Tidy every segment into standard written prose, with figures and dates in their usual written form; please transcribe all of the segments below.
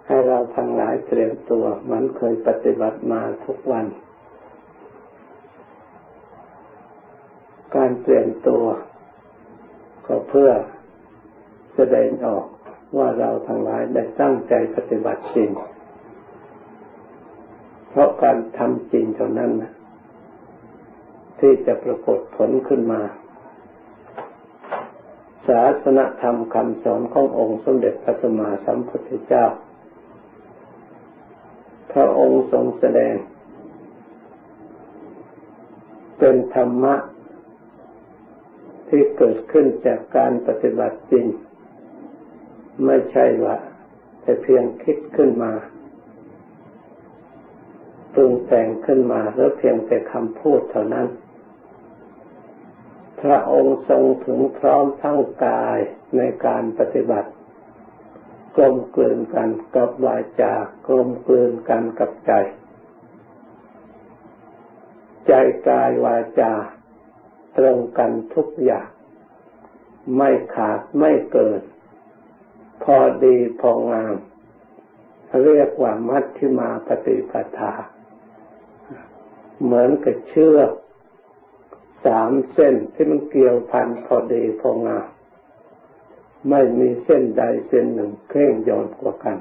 ให้เราทั้งหลายเตรียมตัวเหมือนเคยปฏิบัติมาทุกวันการเตรียมตัวก็เพื่อแสดงออกว่าเราทั้งหลายได้ตั้งใจปฏิบัติจริงเพราะการทำจริงเท่านั้นที่จะปรากฏผลขึ้นมาศาสนธรรมคำสอนขององค์สมเด็จพระสัมมาสัมพุทธเจ้าพระองค์ทรงแสดงเป็นธรรมะที่เกิดขึ้นจากการปฏิบัติจริงไม่ใช่ว่าแต่เพียงคิดขึ้นมาปรุงแต่งขึ้นมาหรือเพียงแต่คำพูดเท่านั้นพระองค์ทรงถึงพร้อมทั้งกายในการปฏิบัติกลมกลืนกันกับวาจากลมกลืนกันกับใจกายวาจาตรงกันทุกอย่างไม่ขาดไม่เกินพอดีพองามเรียกว่ามัชฌิมาปฏิปทาเหมือนกับเชือก3 เส้นที่มันเกี่ยวพันพอดีพองามไม่มีเส้นใดเส้นหนึ่งเคร่งโยนกว่ากัน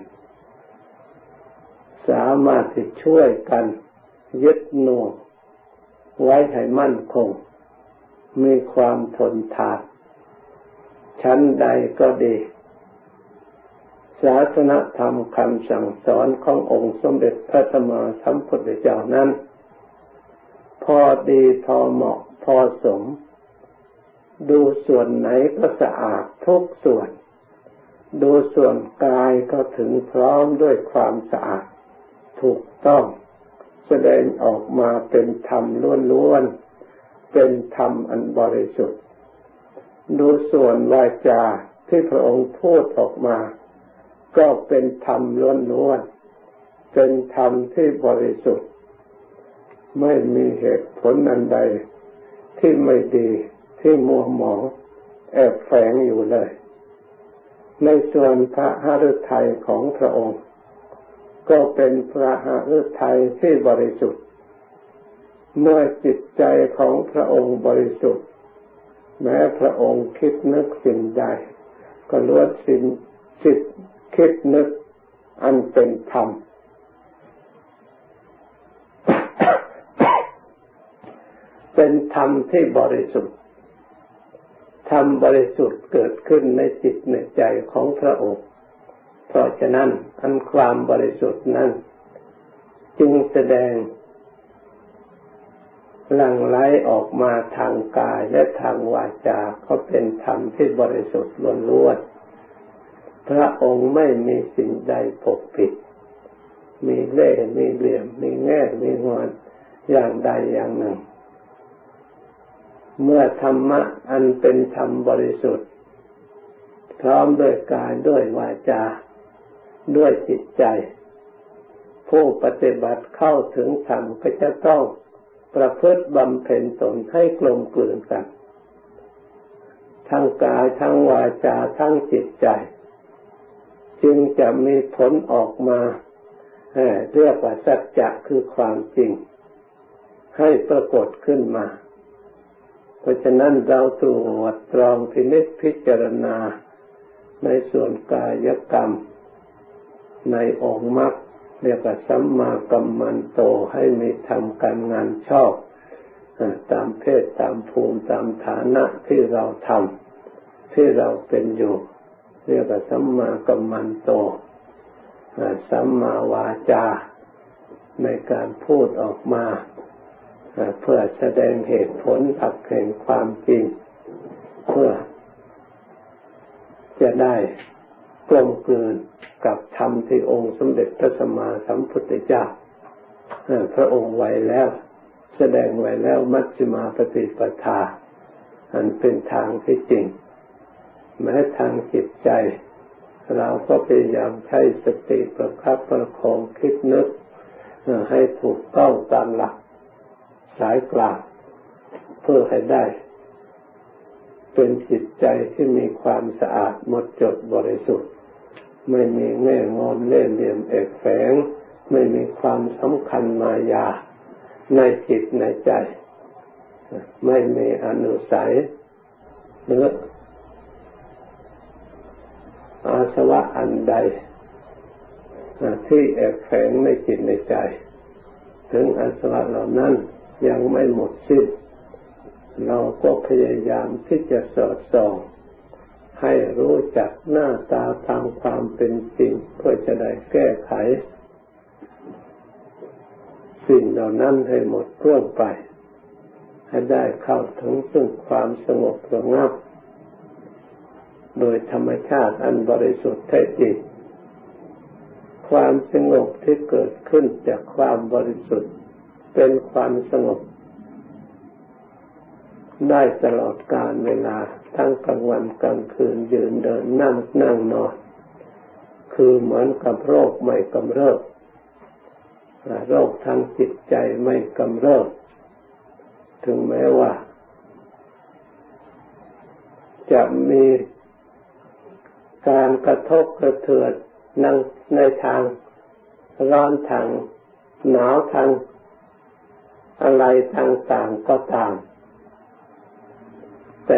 สามารถที่ช่วยกันยึดหน่วงไว้ให้มั่นคงมีความทนทานชั้นใดก็ดีศาสนธรรมคำสั่งสอนขององค์สมเด็จพระสัมมาสัมพุทธเจ้านั้นพอดีพอเหมาะพอสมดูส่วนไหนก็สะอาดทุกส่วนดูส่วนกายก็ถึงพร้อมด้วยความสะอาดถูกต้องแสดงออกมาเป็นธรรมล้วนๆเป็นธรรมอันบริสุทธิ์ดูส่วนวาจาที่พระองค์พูดออกมาก็เป็นธรรมล้วนๆเป็นธรรมที่บริสุทธิ์ไม่มีเหตุผลอันใดที่ไม่ดีที่มัวหมองแอบแฝงอยู่เลยในส่วนพระหฤทัยของพระองค์ก็เป็นพระหฤทัยที่บริสุทธิ์เมื่อจิตใจของพระองค์บริสุทธิ์แม้พระองค์คิดนึกสิ่งใดก็ล้วนจิตคิดนึกอันเป็นธรรมเป็นธรรมที่บริสุทธิ์ธรรมบริสุทธิ์เกิดขึ้นในจิตในใจของพระองค์เพราะฉะนั้นอันความบริสุทธิ์นั้นจึงแสดงหลั่งไหลออกมาทางกายและทางวาจาก็เป็นธรรมที่บริสุทธิ์ล้วนๆพระองค์ไม่มีสิ่งใดปกปิดมีเล่ห์มีเหลี่ยมมีแง่มีงอนอย่างใดอย่างหนึ่งเมื่อธรรมะอันเป็นธรรมบริสุทธิ์พร้อมด้วยกายด้วยวาจาด้วยจิตใจผู้ปฏิบัติเข้าถึงธรรมก็จะต้องประพฤติบำเพ็ญตนให้กลมกลืนกันทั้งกายทั้งวาจาทั้งจิตใจจึงจะมีผลออกมาเรียกว่าสัจจะคือความจริงให้ปรากฏขึ้นมาเพราะฉะนั้นเราตรวจตรองพินิจพิจารณาในส่วนกายกรรมในองค์มรรคเรียกว่าสัมมากัมมันโตให้มีทำการงานชอบตามเพศตามภูมิตามฐานะที่เราทำที่เราเป็นอยู่เรียกว่าสัมมากัมมันโตสัมมาวาจาในการพูดออกมาเพื่อแสดงเหตุผลหลักแห่งความจริงเพื่อจะได้กลมกลืนกับธรรมที่องค์สมเด็จพระสัมมาสัมพุทธเจ้าพระองค์ไว้แล้วแสดงไว้แล้วมัชฌิมาปฏิปทาอันเป็นทางที่จริงแม้ทางจิตใจเราก็พยายามใช้สติประคับประคองคิดนึกให้ถูกต้องตามหลักสายกลางเพื่อให้ได้เป็นจิตใจที่มีความสะอาดหมดจดบริสุทธิ์ไม่มีแง่งอนเล่ห์เหลี่ยมแอบแฝงไม่มีความสำคัญมายาในจิตในใจไม่มีอนุสัยหรืออาสวะอันใดที่แอบแฝงในจิตในใจถึงอาสวะเหล่านั้นยังไม่หมดสิ้นเราก็พยายามที่จะสอดส่องให้รู้จักหน้าตาตามความเป็นจริงเพื่อจะได้แก้ไขสิ่งเหล่านั้นให้หมดร่วงไปให้ได้เข้าถึงซึ่งความสงบระงับโดยธรรมชาติอันบริสุทธิ์แท้จริงความสงบที่เกิดขึ้นจากความบริสุทธิ์เป็นความสงบได้ตลอดกาลเวลาทั้งกลางวันกลางคืนยืนเดินนั่งนอนคือเหมือนกับโรคไม่กำเริบโรคทางจิตใจไม่กำเริบถึงแม้ว่าจะมีการกระทบกระเทือนในทางร้อนทางหนาวทางอะไรต่างๆก็ตามแต่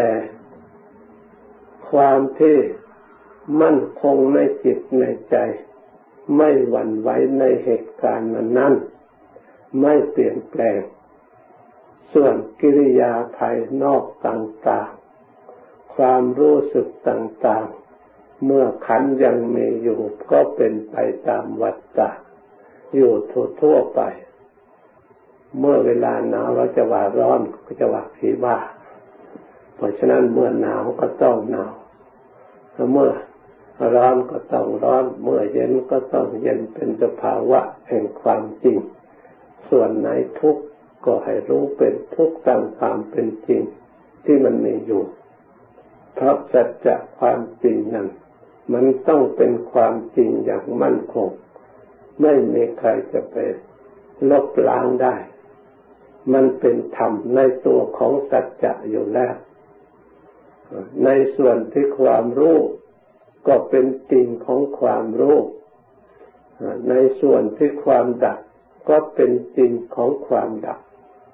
ความที่มั่นคงในจิตในใจไม่หวั่นไหวในเหตุการณ์นั้นไม่เปลี่ยนแปลงส่วนกิริยาภายนอกต่างๆความรู้สึกต่างๆเมื่อขันธ์ยังมีอยู่ก็เป็นไปตามวัฏฏะอยู่ทั่วไปเมื่อเวลาหนาวเราจะว่าร้อนก็จะว่าผีบ้าเพราะฉะนั้นเมื่อหนาวก็ต้องหนาวเมื่อร้อนก็ต้องร้อนเมื่อเย็นก็ต้องเย็นเป็นสภาวะแห่งความจริงส่วนไหนทุกข์ก็ให้รู้เป็นทุกข์ตามความเป็นจริงที่มันมีอยู่เพราะสัจจะความจริงนั้นมันต้องเป็นความจริงอย่างมั่นคงไม่มีใครจะไปลบล้างได้มันเป็นธรรมในตัวของสัจจะอยู่แล้วในส่วนที่ความรู้ก็เป็นจริงของความรู้ในส่วนที่ความดับก็เป็นจริงของความดับ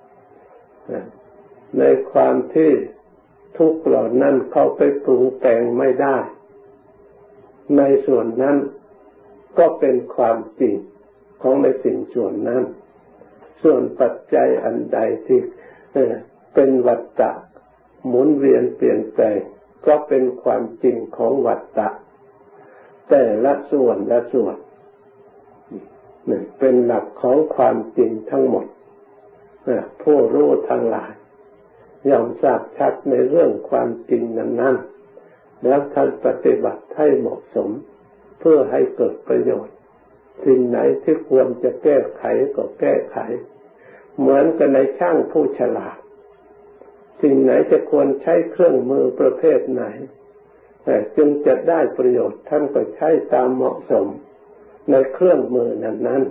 ในความที่ทุกข์เหล่านั้นเข้าไปปรุงแต่งไม่ได้ในส่วนนั้นก็เป็นความจริงของในสิ่งส่วนนั้นส่วนปัจจัยอันใดที่เป็นวัฏฏะหมุนเวียนเปลี่ยนแปลงก็เป็นความจริงของวัฏฏะแต่ละส่วนเป็นหลักของความจริงทั้งหมดผู้รู้ทั้งหลายย่อมทราบชัดในเรื่องความจริงนั้นๆแล้วท่านปฏิบัติให้เหมาะสมเพื่อให้เกิดประโยชน์สิ่งไหนที่ควรจะแก้ไขก็แก้ไขเหมือนกับในช่างผู้ฉลาดสิ่งไหนจะควรใช้เครื่องมือประเภทไหนจึงจะได้ประโยชน์ท่านก็ใช้ตามเหมาะสมในเครื่องมือนั้น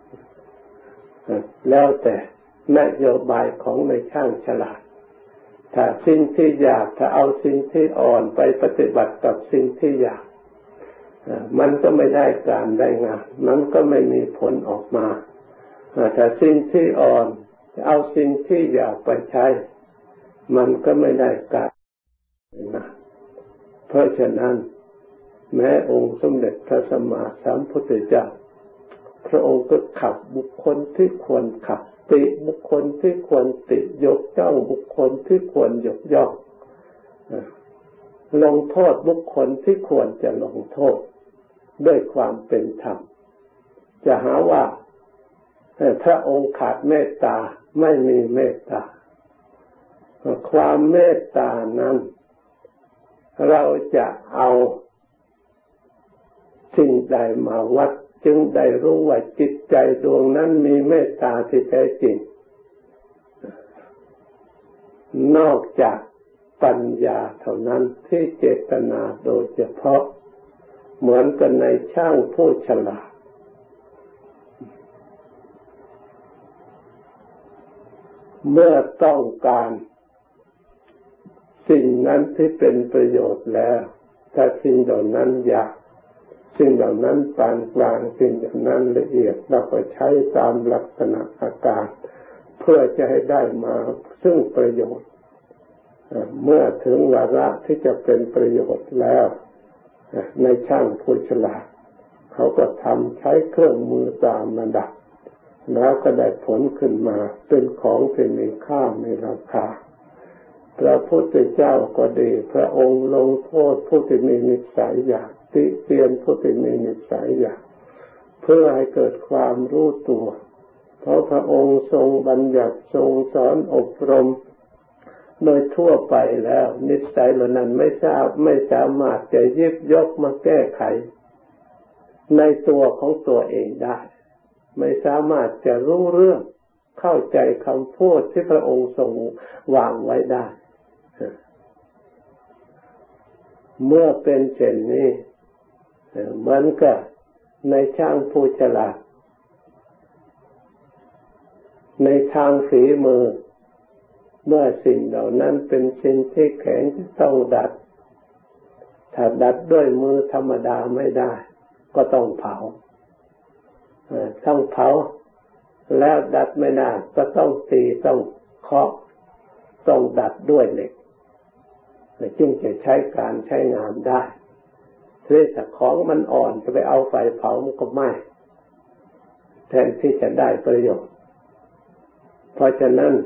ๆแล้วแต่นโยบายของในช่างฉลาดถ้าสิ่งที่อยากถ้าเอาสิ่งที่อ่อนไปปฏิบัติกับสิ่งที่อยากมันก็ไม่ได้การได้งานมันก็ไม่มีผลออกมาถ้าสิ่งที่อ่อนเอาสิ่งที่อยากไปใช้มันก็ไม่ได้การนะเพราะฉะนั้นแม้องค์สมเด็จพระสัมมาสัมพุทธเจ้าพระองค์ก็ขับบุคคลที่ควรขับติบุคคลที่ควรติยกย่องบุคคลที่ควรยกย่องลงโทษบุคคลที่ควรจะลงโทษด้วยความเป็นธรรมจะหาว่าพระองค์ขาดเมตตาไม่มีเมตตาความเมตตานั้นเราจะเอาสิ่งใดมาวัดจึงได้รู้ว่าจิตใจดวงนั้นมีเมตตาที่แท้จริงนอกจากปัญญาเท่านั้นที่เจตนาโดยเฉพาะเหมือนกันในช่างผู้ฉลาดเมื่อต้องการสิ่งนั้นที่เป็นประโยชน์แล้วถ้าสิ่งเหล่านั้นอยากสิ่งเหล่านั้นปานกลางสิ่งเหล่านั้นละเอียดเราก็ใช้ตามลักษณะอาการเพื่อจะให้ได้มาซึ่งประโยชน์เมื่อถึงวาระที่จะเป็นประโยชน์แล้วในช่างผู้ฉลาดเขาก็ทำใช้เครื่องมือตามระดับแล้วก็ได้ผลขึ้นมาเป็นของที่มีค่ามีราคาพระพุทธเจ้าก็ดีพระองค์ลงโทษผู้ที่มีนิสัยอย่างติเตียนผู้ที่มีนิสัยอย่างเพื่อให้เกิดความรู้ตัวเพราะพระองค์ทรงบัญญัติทรงสอนอบรมโดยทั่วไปแล้วนิสัยเหล่านั้นไม่สามารถจะหยิบยกมาแก้ไขในตัวของตัวเองได้ไม่สามารถจะรู้เรื่องเข้าใจคำพูดที่พระองค์ทรงวางไว้ได้เมื่อเป็นเช่นนี้เหมือนกับในช่างผู้ฉลาดในทางฝีมือเมื่อสิ่งเหล่านั้นเป็นสิ่งที่แข็งต้องดัดถ้าดัดด้วยมือธรรมดาไม่ได้ก็ต้องเผาต้องเผาแล้วดัดไม่ได้ก็ต้องตีต้องเคาะต้องดัดด้วยเหล็กจึงจะใช้การใช้งานได้ถ้าของมันอ่อนจะไปเอาไฟเผามันก็ไหม้แทนที่จะได้ประโยชน์เพราะฉะนั้น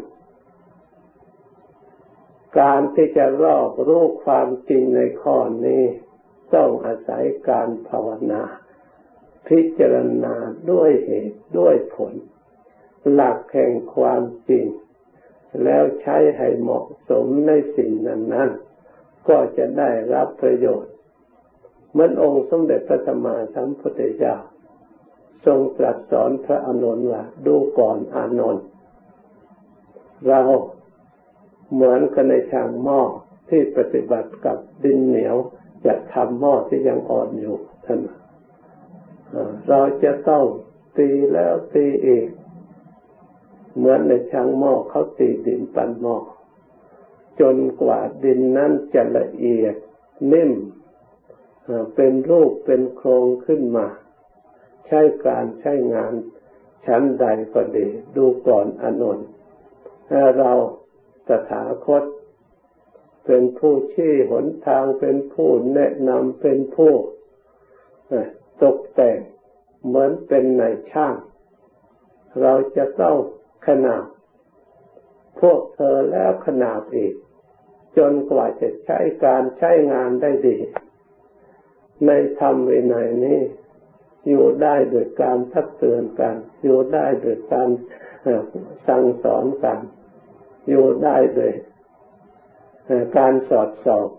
การที่จะรอบรู้ความจริงในข้อนี้ต้องอาศัยการภาวนาพิจารณาด้วยเหตุด้วยผลหลักแห่งความจริงแล้วใช้ให้เหมาะสมในสิ่งนั้นๆก็จะได้รับประโยชน์เหมือนองค์สมเด็จพระสัมมาสัมพุทธเจ้าทรงตรัสสอนพระอานนท์ว่าดูก่อนอานนท์เราเหมือนกับในช่างหม้อที่ปฏิบัติกับดินเหนียวจะทำหม้อที่ยังอ่อนอยู่ท่านเราจะต้องตีแล้วตีอีกเหมือนในช่างหม้อเขาตีดินปั้นหม้อจนกว่าดินนั้นจะละเอียดนิ่มเป็นรูปเป็นโครงขึ้นมาใช้การใช้งานชั้นใดก็ดีดูก่อนอานนท์ถ้าเราตถาคตเป็นผู้ชี้หนทางเป็นผู้แนะนำเป็นผู้ตกแต่งเหมือนเป็นนายช่างเราจะต้องขนาบพวกเธอแล้วขนาบอีกจนกว่าจะใช้การใช้งานได้ดีในธรรมวินัยนี้อยู่ได้โดยการทักเตือนกันอยู่ได้โดยการสั่งสอนกันอยู่ได้โดยการสอดส่อง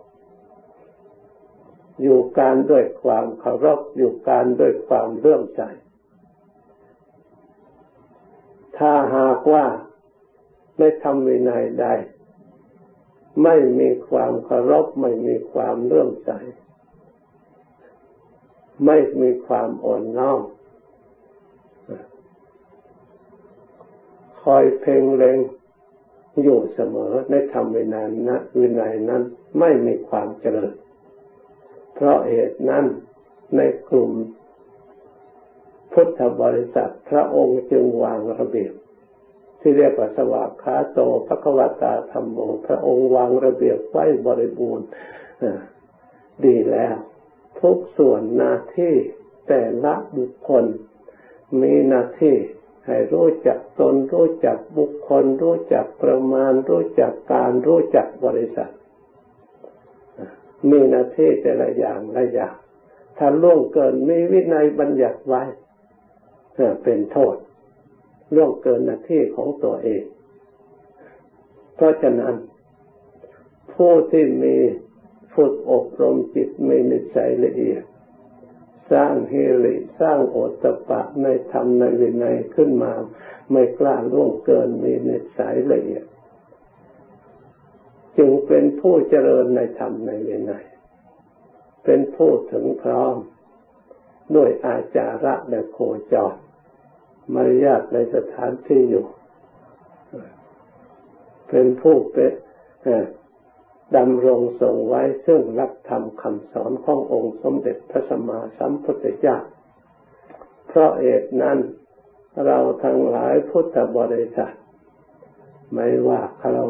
อยู่การด้วยความเคารพอยู่การด้วยความเลื่อมใสถ้าหากว่าในธรรมวินัยใดไม่มีความเคารพไม่มีความเลื่อมใสไม่มีความอ่อนน้อมคอยเพ่งเล็งอยู่เสมอในธรรมวินัยนั้นไม่มีความเจริญเพราะเหตุนั้นในกลุ่มพุทธบริษัทพระองค์จึงวางระเบียบที่เรียกว่าสวากขาโตภควตาธัมโมพระองค์วางระเบียบไว้บริบูรณ์ดีแล้วทุกส่วนหน้าที่แต่ละบุคคลมีหน้าที่ให้รู้จักตนรู้จักบุคคลรู้จักประมาณรู้จักการรู้จักบริษัทมีหน้าที่แต่ละอย่างละอย่างถ้าล่วงเกินมีวินัยบัญญัติไว้เป็นโทษล่วงเกินหน้าที่ของตัวเองเพราะฉะนั้นผู้ที่มีฝึกอบรมจิตมีนิสัยละเอียดสร้างฮิริสร้างโอตตัปปะในธรรมในวินัยขึ้นมาไม่กล้าล่วงเกินมีนิสัยละเอียดจึงเป็นผู้เจริญในธรรมในวินัยเป็นผู้ถึงพร้อมด้วยอาจาระและโคจรมารยาทในสถานที่อยู่เป็นผู้เป็นดำรงทรงไว้ซึ่งหลักธรรมคำสอนขององค์สมเด็จพระสัมมาสัมพุทธเจ้าเพราะเหตุนั้นเราทั้งหลายพุทธบริษัทไม่ว่าเรา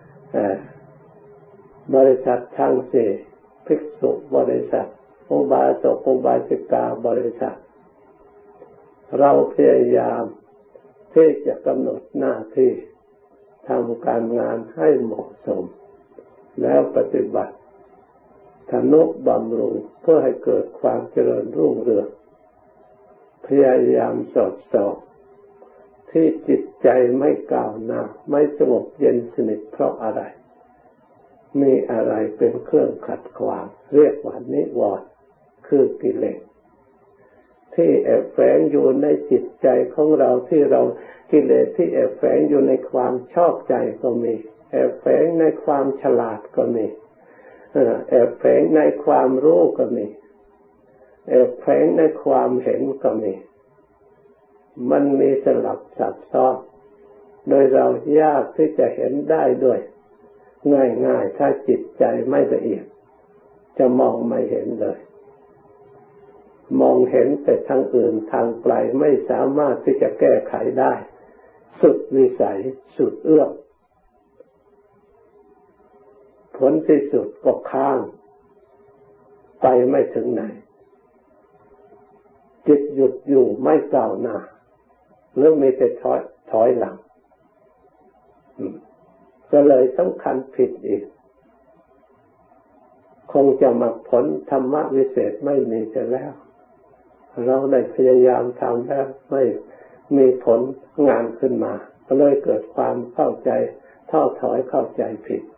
บริษัททั้งสี่ภิกษุบริษัทอุบาสกอุบาสิกาบริษัทเราพยายามที่จะกำหนดหน้าที่ทำการงานให้เหมาะสมแล้วปฏิบัติทนุบำรุงเพื่อให้เกิดความเจริญรุ่งเรืองพยายามสอดส่องที่จิตใจไม่ก้าวหน้าไม่สงบเย็นสนิทเพราะอะไรมีอะไรเป็นเครื่องขัดขวางเรียกว่านิวรณ์คือกิเลสที่แอบแฝงอยู่ในจิตใจของเราที่เรากิเลสที่แอบแฝงอยู่ในความชอบใจก็มีแอบแฝงในความฉลาดก็มีแอบแฝงในความรู้ก็มีแอบแฝงในความเห็นก็มีมันมีสลับซับซ้อนโดยเรายากที่จะเห็นได้ด้วยง่ายๆถ้าจิตใจไม่ละเอียดจะมองไม่เห็นเลยมองเห็นแต่ทางอื่นทางไกลไม่สามารถที่จะแก้ไขได้สุดวิสัยสุดเอื้อมผลที่สุดก็ข้างไปไม่ถึงไหนจิตหยุดอยู่ไม่ก้าวหน้าหรือมีแต่ถอยหลังก็เลยสำคัญผิดอีกคงจะมรรคผลธรรมวิเศษไม่มีจะแล้วเราได้พยายามทำแล้วไม่มีผลงานขึ้นมาก็เลยเกิดความเข้าใจท้อถอยเข้าใจผิด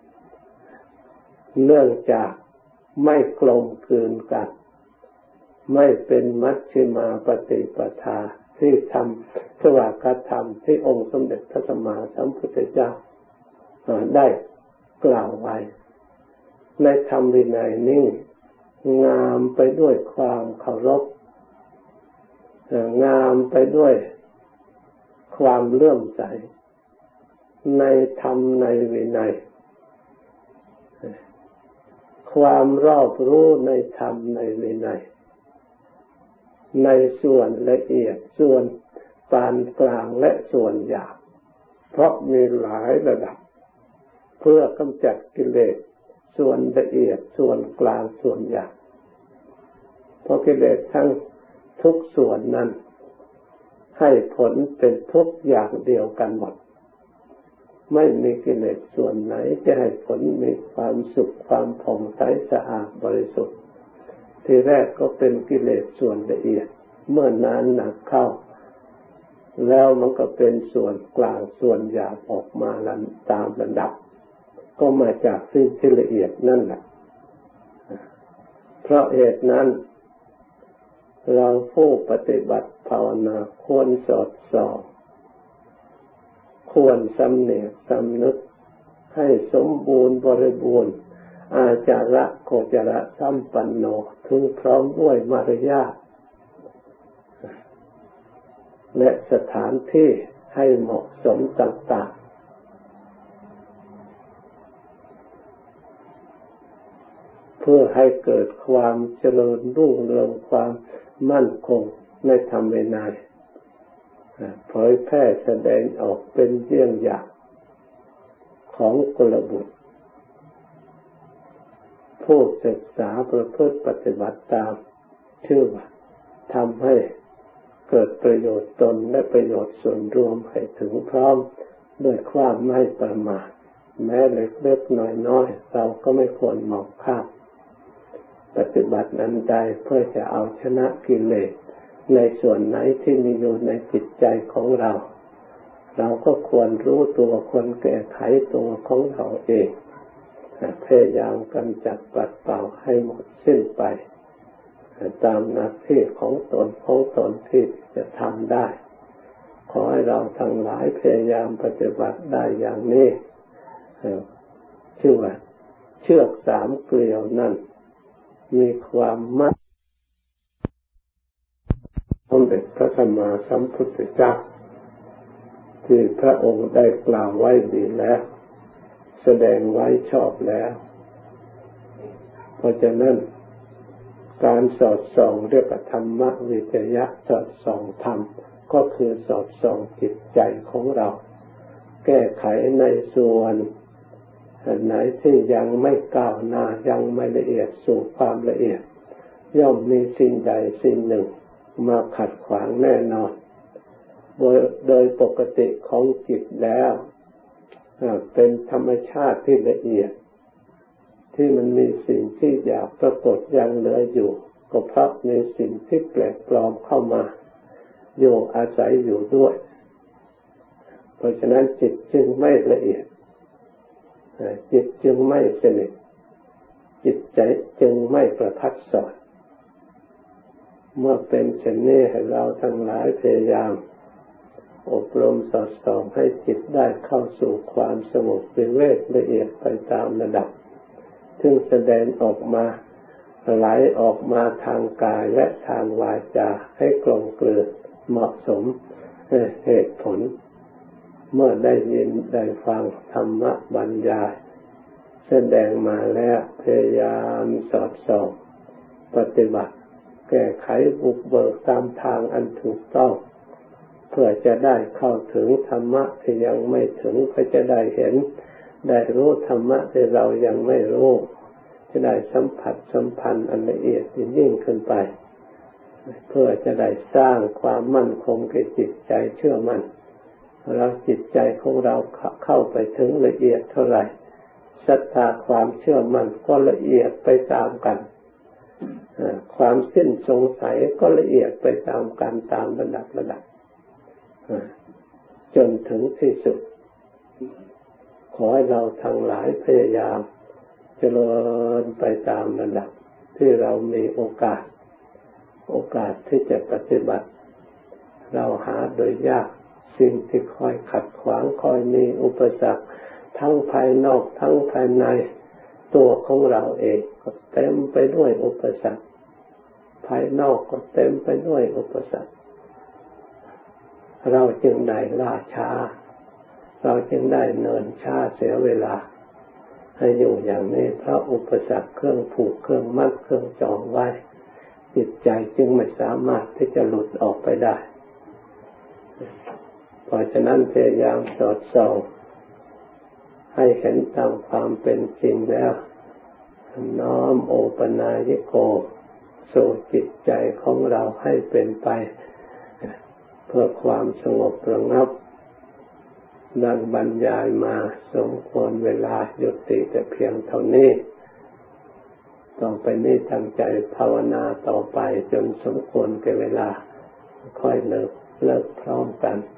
เนื่องจากไม่กลมกลืนกันไม่เป็นมัชฌิมาปฏิปทาที่ทำสวากธรรมที่องค์สมเด็จพระสัมมาสัมพุทธเจ้าได้กล่าวไว้ในธรรมวินัยนี้งามไปด้วยความเคารพงามไปด้วยความเลื่อมใสในธรรมในวินัยความรอบรู้ในธรรมในวินัยในส่วนละเอียดส่วนปานกลางและส่วนหยาบเพราะมีหลายระดับเพื่อกำจัดกิเลสส่วนละเอียดส่วนกลางส่วนหยาบเพราะกิเลสทั้งทุกส่วนนั้นให้ผลเป็นทุกอย่างเดียวกันหมดไม่มีกิเลสส่วนไหนจะให้ผลมีความสุขความผ่องใสสะอาดบริสุทธิ์ทีแรกก็เป็นกิเลสส่วนละเอียดเมื่อนานหนักเข้าแล้วมันก็เป็นส่วนกลางส่วนหยาบออกมาตามระดับก็มาจากสิ่งที่ละเอียดนั่นแหละเพราะเหตุนั้นเราผู้ปฏิบัติภาวนาควรสอดส่องควรสำเนียกสำนึกให้สมบูรณ์บริบูรณ์อาจาระโคจรสัมปันโนถึงพร้อมด้วยมารยาทและสถานที่ให้เหมาะสมต่างๆเพื่อให้เกิดความเจริญรุ่งเรืองความมั่นคงในธรรมวินัยเผยแพร่แสดงออกเป็นเยี่ยงอย่างของกุลบุตรผู้ศึกษาประพฤติปฏิบัติตามชื่อว่าทำให้เกิดประโยชน์ตนและประโยชน์ส่วนรวมให้ถึงพร้อมด้วยความไม่ประมาทแม้เล็กๆน้อยๆเราก็ไม่ควรมองข้ามปฏิบัตินั้นใดเพื่อจะเอาชนะกิเลสในส่วนไหนที่มีอยู่ในจิตใจของเราเราก็ควรรู้ตัวควรแก้ไขตัวของเราเองพยายามกำจัดปัดเป่าให้หมดสิ้นไปตามหน้าที่ของตนที่จะทำได้ขอให้เราทั้งหลายพยายามปฏิบัติได้อย่างนี้ชื่อว่าเชือกสามเกลียวนั้นมีความมั่นสมเด็จพระสัมมาสัมพุทธเจ้าที่พระองค์ได้กล่าวไว้ดีแล้วแสดงไว้ชอบแล้วเพราะฉะนั้นการสอดส่องเรียกว่าธรรมวิจยะสอดส่องธรรมก็คือสอดส่องจิตใจของเราแก้ไขในส่วนไหนที่ยังไม่ก้าวหน้ายังไม่ละเอียดสู่ความละเอียดย่อมมีสิ่งใดสิ่งหนึ่งมาขัดขวางแน่นอนโดยปกติของจิตแล้วเป็นธรรมชาติที่ละเอียดที่มันมีสิ่งที่อยากปรากฏยังเหลืออยู่ก็เพราะมีสิ่งที่แปลกปลอมเข้ามาอยู่อาศัยอยู่ด้วยเพราะฉะนั้นจิตจึงไม่ละเอียดจิตจึงไม่สนิทจิตใจจึงไม่ประทัดสอนเมื่อเป็นเช่นนี้ให้เราทั้งหลายพยายามอบรมสอดส่องให้จิตได้เข้าสู่ความสงบวิเวกละเอียดไปตามระดับซึ่งแสดงออกมาไหลออกมาทางกายและทางวาจาให้กลมกลืนเหมาะสมเหตุผลเมื่อได้ยินได้ฟังธรรมะบรรยายแสดงมาแล้วพยายามสอดส่องปฏิบัติแก้ไขบุกเบิกตามทางอันถูกต้องเพื่อจะได้เข้าถึงธรรมะที่ยังไม่ถึงก็จะได้เห็นได้รู้ธรรมะที่เรายังไม่รู้จะได้สัมผัสสัมพันธ์อันละเอียดยิ่งขึ้นไปเพื่อจะได้สร้างความมั่นคงแก่จิตใจเชื่อมั่นเราจิตใจของเราเข้าไปถึงละเอียดเท่าไหร่ศรัทธาความเชื่อมั่นก็ละเอียดไปตามกันความสิ้นสงสัยก็ละเอียดไปตามกันตามระดับจนถึงที่สุดขอให้เราทั้งหลายพยายามเจริญไปตามระดับที่เรามีโอกาสที่จะปฏิบัติเราหาโดยยากสิ่งที่คอยขัดขวางคอยมีอุปสรรคทั้งภายนอกทั้งภายในตัวของเราเองก็เต็มไปด้วยอุปสรรคภายนอกก็เต็มไปด้วยอุปสรรคเราจึงได้ล่าช้าเราจึงได้เนิ่นช้าเสียเวลาให้อยู่อย่างนี้เพราะอุปสรรคเครื่องผูกเครื่องมัดเครื่องจองไว้จิตใจจึงไม่สามารถที่จะหลุดออกไปได้เพราะฉะนั้นพยายามสอดส่องให้เห็นตามความเป็นจริงแล้วน้อมโอปนายโกสู่จิตใจของเราให้เป็นไปเพื่อความสงบระงับดังบรรยายมาสมควรเวลายุติแต่เพียงเท่านี้ต่อไปนี้ตั้งใจภาวนาต่อไปจนสมควรแก่เวลาค่อยเลิกพร้อมกัน